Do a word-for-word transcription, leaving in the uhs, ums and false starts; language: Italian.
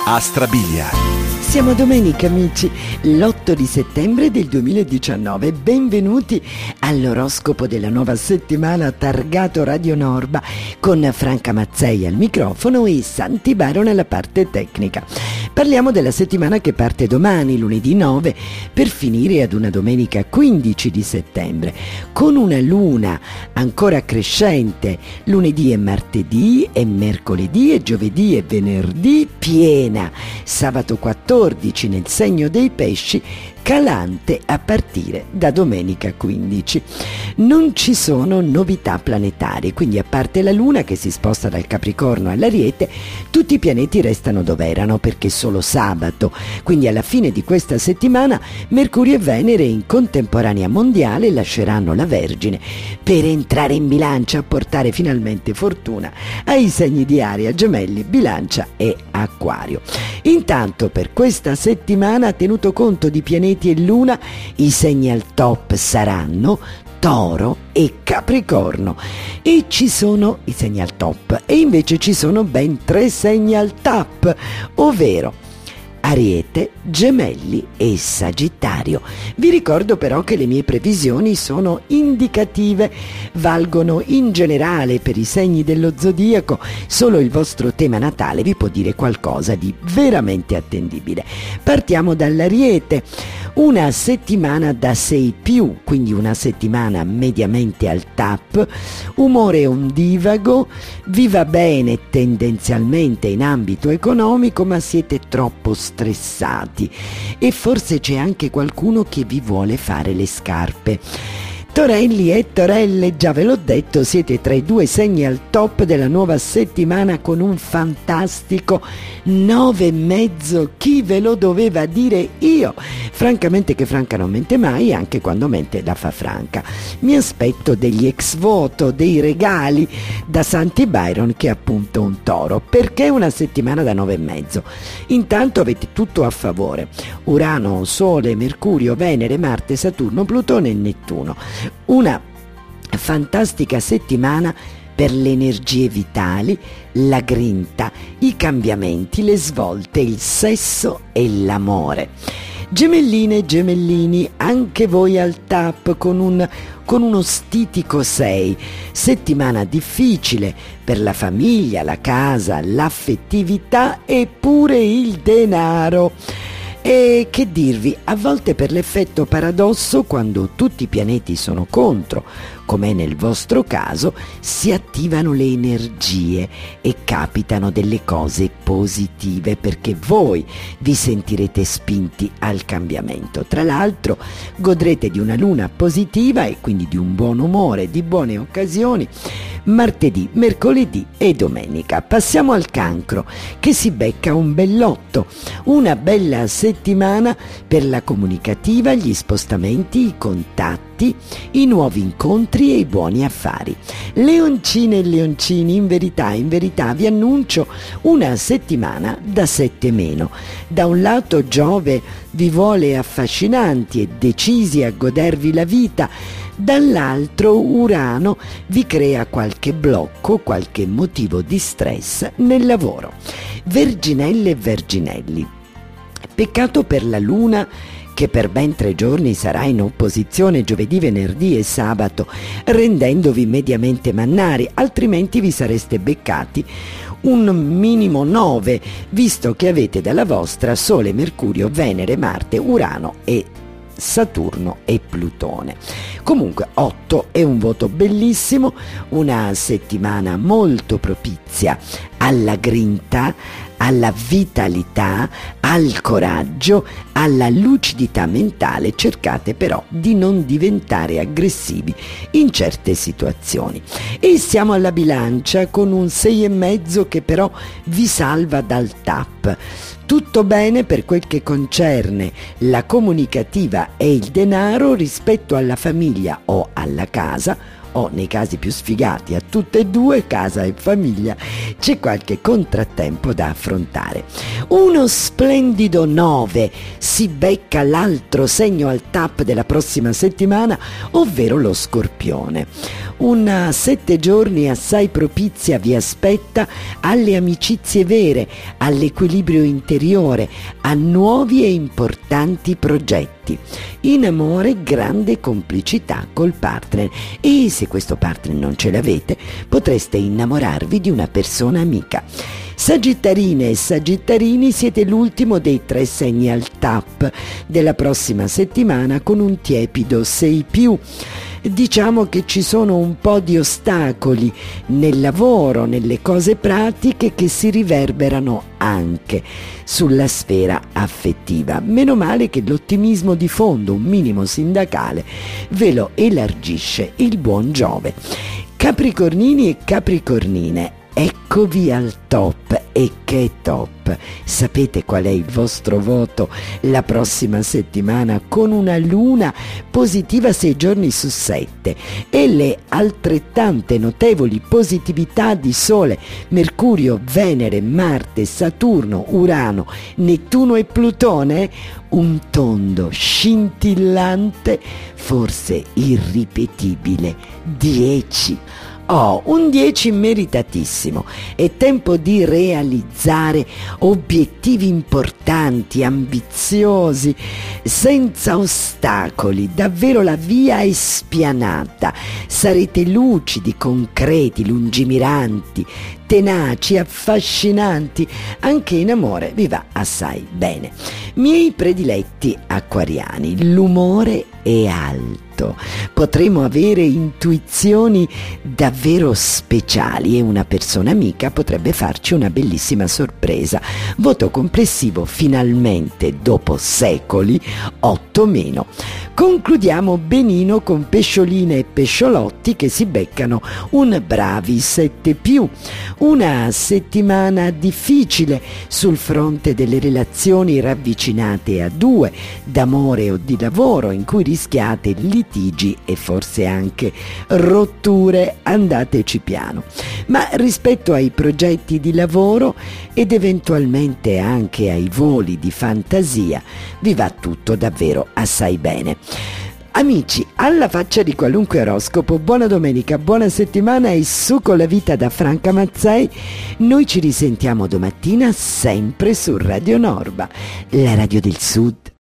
Astrabilia. Siamo domenica, amici, l'otto di settembre del duemiladiciannove. Benvenuti all'oroscopo della nuova settimana targato Radio Norba con Franca Mazzei al microfono e Santi Baron alla parte tecnica. Parliamo della settimana che parte domani, lunedì nove, per finire ad una domenica quindici di settembre, con una luna ancora crescente lunedì e martedì e mercoledì e giovedì e venerdì, piena sabato quattordici nel segno dei pesci, calante a partire da domenica quindici. Non ci sono novità planetarie, quindi a parte la Luna che si sposta dal Capricorno all'Ariete, tutti i pianeti restano dove erano, perché solo sabato, quindi alla fine di questa settimana, Mercurio e Venere in contemporanea mondiale lasceranno la Vergine per entrare in bilancia a portare finalmente fortuna ai segni di Aria, Gemelli, Bilancia e Acquario. Intanto per questa settimana, tenuto conto di pianeti e Luna, i segni al top saranno Toro e Capricorno, e ci sono i segni al top e invece ci sono ben tre segni al tap, ovvero Ariete, Gemelli e Sagittario. Vi ricordo però che le mie previsioni sono indicative, valgono in generale per i segni dello zodiaco, solo il vostro tema natale vi può dire qualcosa di veramente attendibile. Partiamo dall'Ariete, una settimana da sei più, quindi una settimana mediamente al tap, umore ondivago, vi va bene tendenzialmente in ambito economico, ma siete troppo stressati e forse c'è anche qualcuno che vi vuole fare le scarpe. Torelli e Torelle, già ve l'ho detto, siete tra i due segni al top della nuova settimana con un fantastico nove e mezzo. Chi ve lo doveva dire io? Francamente che Franca non mente mai, anche quando mente la fa franca. Mi aspetto degli ex voto, dei regali da Santi Byron, che è appunto un toro. Perché una settimana da nove e mezzo? Intanto avete tutto a favore: Urano, Sole, Mercurio, Venere, Marte, Saturno, Plutone e Nettuno. Una fantastica settimana per le energie vitali, la grinta, i cambiamenti, le svolte, il sesso e l'amore. Gemelline e gemellini, anche voi al tap con un con uno stitico sei. Settimana difficile per la famiglia, la casa, l'affettività e pure il denaro. E che dirvi, a volte per l'effetto paradosso, quando tutti i pianeti sono contro, come nel vostro caso, si attivano le energie e capitano delle cose positive, perché voi vi sentirete spinti al cambiamento. Tra l'altro godrete di una luna positiva e quindi di un buon umore, di buone occasioni, martedì, mercoledì e domenica. Passiamo al Cancro, che si becca un bellotto, una bella settimana per la comunicativa, gli spostamenti, i contatti, i nuovi incontri e i buoni affari. Leoncine e leoncini, in verità, in verità vi annuncio una settimana da sette meno. Da un lato Giove vi vuole affascinanti e decisi a godervi la vita, dall'altro Urano vi crea qualche blocco, qualche motivo di stress nel lavoro. Verginelle e verginelli, peccato per la Luna che per ben tre giorni sarà in opposizione giovedì, venerdì e sabato, rendendovi mediamente mannari, altrimenti vi sareste beccati un minimo nove, visto che avete dalla vostra Sole, Mercurio, Venere, Marte, Urano e Saturno e Plutone. Comunque otto è un voto bellissimo, una settimana molto propizia alla grinta, alla vitalità, al coraggio, alla lucidità mentale. Cercate però di non diventare aggressivi in certe situazioni. E siamo alla Bilancia con un sei e mezzo che però vi salva dal tap. Tutto bene per quel che concerne la comunicativa e il denaro rispetto alla famiglia o alla casa. o nei casi più sfigati a tutte e due, casa e famiglia, c'è qualche contrattempo da affrontare. Uno splendido nove si becca l'altro segno al tap della prossima settimana, ovvero lo Scorpione. Una sette giorni assai propizia vi aspetta alle amicizie vere, all'equilibrio interiore, a nuovi e importanti progetti. In amore grande complicità col partner, e se questo partner non ce l'avete potreste innamorarvi di una persona amica. Sagittarine e Sagittarini, siete l'ultimo dei tre segni al tap della prossima settimana con un tiepido sei più. Diciamo che ci sono un po' di ostacoli nel lavoro, nelle cose pratiche, che si riverberano anche sulla sfera affettiva. Meno male che l'ottimismo di fondo, un minimo sindacale, ve lo elargisce il buon Giove. Capricornini e Capricornine, eccovi al top. E che top! Sapete qual è il vostro voto la prossima settimana, con una luna positiva sei giorni su sette e le altrettante notevoli positività di Sole, Mercurio, Venere, Marte, Saturno, Urano, Nettuno e Plutone? Un tondo scintillante, forse irripetibile dieci. Oh, un dieci meritatissimo. È tempo di realizzare obiettivi importanti, ambiziosi, senza ostacoli. Davvero la via è spianata. Sarete lucidi, concreti, lungimiranti, tenaci, affascinanti. Anche in amore vi va assai bene. Miei prediletti acquariani, l'umore è alto. Potremo avere intuizioni davvero speciali e una persona amica potrebbe farci una bellissima sorpresa. Voto complessivo finalmente, dopo secoli, otto meno. Concludiamo benino con pescioline e pesciolotti che si beccano un bravi sette più. Una settimana difficile sul fronte delle relazioni ravvicinate a due, d'amore o di lavoro, in cui rischiate litigi e forse anche rotture. Andateci piano. Ma rispetto ai progetti di lavoro ed eventualmente anche ai voli di fantasia vi va tutto davvero assai bene. Amici, alla faccia di qualunque oroscopo, buona domenica, buona settimana e su con la vita da Franca Mazzei. Noi ci risentiamo domattina sempre su Radio Norba, la radio del Sud.